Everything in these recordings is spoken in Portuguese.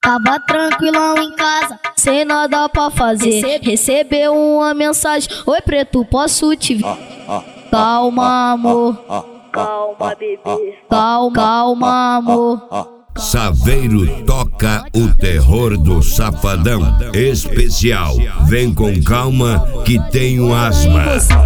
Tava tranquilão em casa, sem nada pra fazer. Recebeu uma mensagem: oi preto, posso te ver? Calma amor, calma bebê, calma amor. Saveiro toca o terror do Safadão especial. Vem com calma que tenho asma.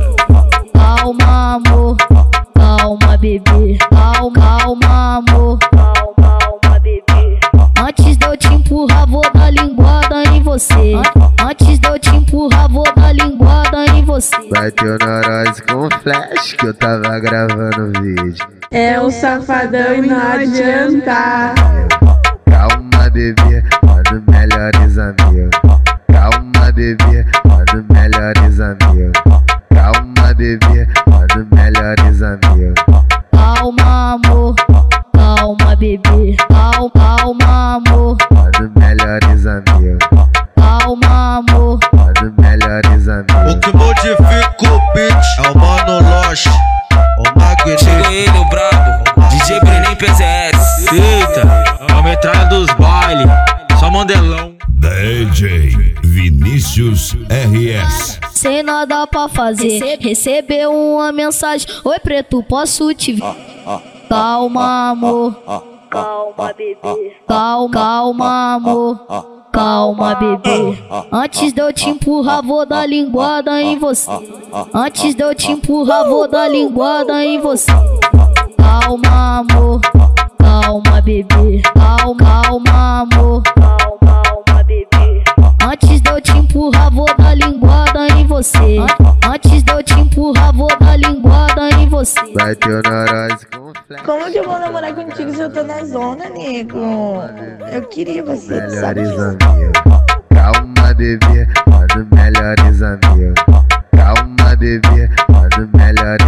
Calma amor, calma bebê, calma amor, calma bebê. Antes de eu te empurrar vou dar linguada em você. Antes de eu te empurrar vou dar linguada em você. Bateu neurose com flash que eu tava gravando o vídeo. É o Safadão e não adianta. Calma bebê, mano, melhores amigos. Calma bebê, mano, melhores amigos. Calma bebê, mano, melhores amigos. Calma amor, calma bebê, calma amor, mano, melhores amigos. Calma amor, mano, melhores amigos. O que modifica o beat é o Mano Loche, o Magneto. Chegou ele, o brabo, DJ Brenem PZS. Eita, a metralha dos baile, só mandelão. DJ Vinícius RS. sem nada pra fazer. Recebeu uma mensagem: oi preto, posso te ver? Calma amor, calma bebê, calma amor, calma bebê. Antes de eu te empurrar vou dar linguada em você. Antes de eu te empurrar vou dar linguada em você. Calma amor, calma bebê, calma amor, calma bebê. Antes de eu te empurrar vou dar linguada em você. Antes de eu te empurrar vou dar linguada em você. Bateu neurose com flash. Como que eu vou namorar contigo se eu tô na zona, nego? Eu queria você, tu sabe Melhores disso. amigos. Calma bebê, mano, melhores amigos. Calma bebê, mano, melhores